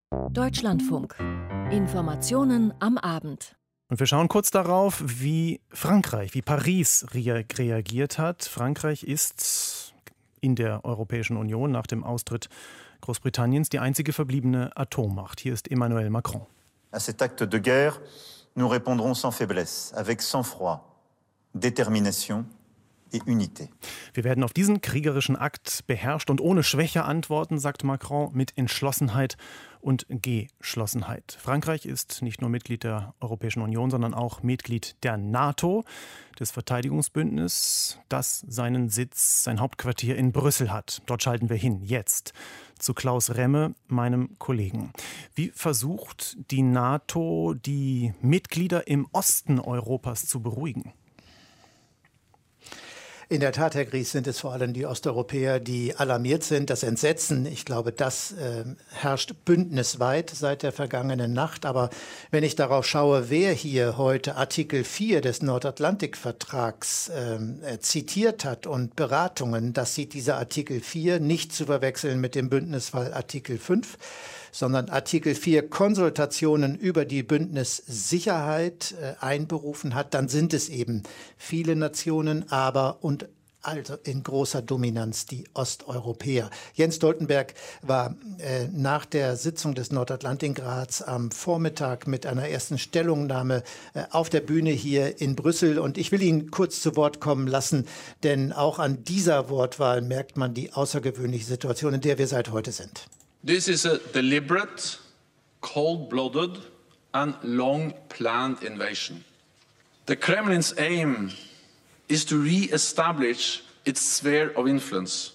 Deutschlandfunk. Informationen am Abend. Und wir schauen kurz darauf, wie Frankreich, wie Paris reagiert hat. Frankreich ist in der Europäischen Union nach dem Austritt Großbritanniens die einzige verbliebene Atommacht. Hier ist Emmanuel Macron. À cet acte de guerre, nous répondrons sans faiblesse, avec sang-froid, détermination et unité. Wir werden auf diesen kriegerischen Akt beherrscht und ohne Schwäche antworten, sagt Macron, mit Entschlossenheit und Geschlossenheit. Frankreich ist nicht nur Mitglied der Europäischen Union, sondern auch Mitglied der NATO, des Verteidigungsbündnisses, das seinen Sitz, sein Hauptquartier in Brüssel hat. Dort schalten wir hin, jetzt, zu Klaus Remme, meinem Kollegen. Wie versucht die NATO, die Mitglieder im Osten Europas zu beruhigen? In der Tat, Herr Gries, sind es vor allem die Osteuropäer, die alarmiert sind. Das Entsetzen, ich glaube, das herrscht bündnisweit seit der vergangenen Nacht. Aber wenn ich darauf schaue, wer hier heute Artikel 4 des Nordatlantikvertrags zitiert hat und Beratungen, das sieht dieser Artikel 4 nicht zu verwechseln mit dem Bündnisfall Artikel 5, sondern Artikel 4 Konsultationen über die Bündnissicherheit einberufen hat, dann sind es eben viele Nationen, und also in großer Dominanz die Osteuropäer. Jens Stoltenberg war nach der Sitzung des Nordatlantikrats am Vormittag mit einer ersten Stellungnahme auf der Bühne hier in Brüssel. Und ich will ihn kurz zu Wort kommen lassen, denn auch an dieser Wortwahl merkt man die außergewöhnliche Situation, in der wir seit heute sind. This is a deliberate, cold-blooded and long-planned invasion. The Kremlin's aim is to re-establish its sphere of influence,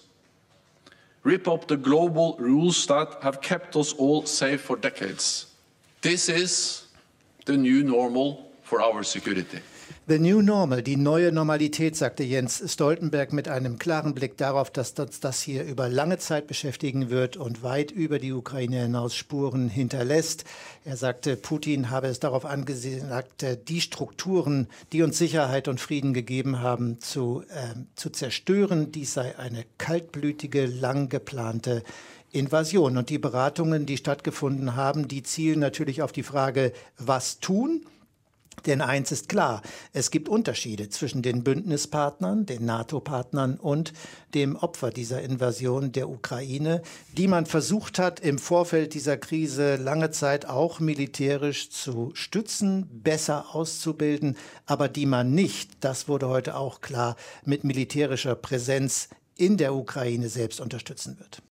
rip up the global rules that have kept us all safe for decades. This is the new normal for our security. The new normal, die neue Normalität, sagte Jens Stoltenberg mit einem klaren Blick darauf, dass uns das hier über lange Zeit beschäftigen wird und weit über die Ukraine hinaus Spuren hinterlässt. Er sagte, Putin habe es darauf angesagt, die Strukturen, die uns Sicherheit und Frieden gegeben haben, zu zerstören. Dies sei eine kaltblütige, lang geplante Invasion. Und die Beratungen, die stattgefunden haben, die zielen natürlich auf die Frage, was tun? Denn eins ist klar, es gibt Unterschiede zwischen den Bündnispartnern, den NATO-Partnern und dem Opfer dieser Invasion der Ukraine, die man versucht hat, im Vorfeld dieser Krise lange Zeit auch militärisch zu stützen, besser auszubilden, aber die man nicht, das wurde heute auch klar, mit militärischer Präsenz in der Ukraine selbst unterstützen wird.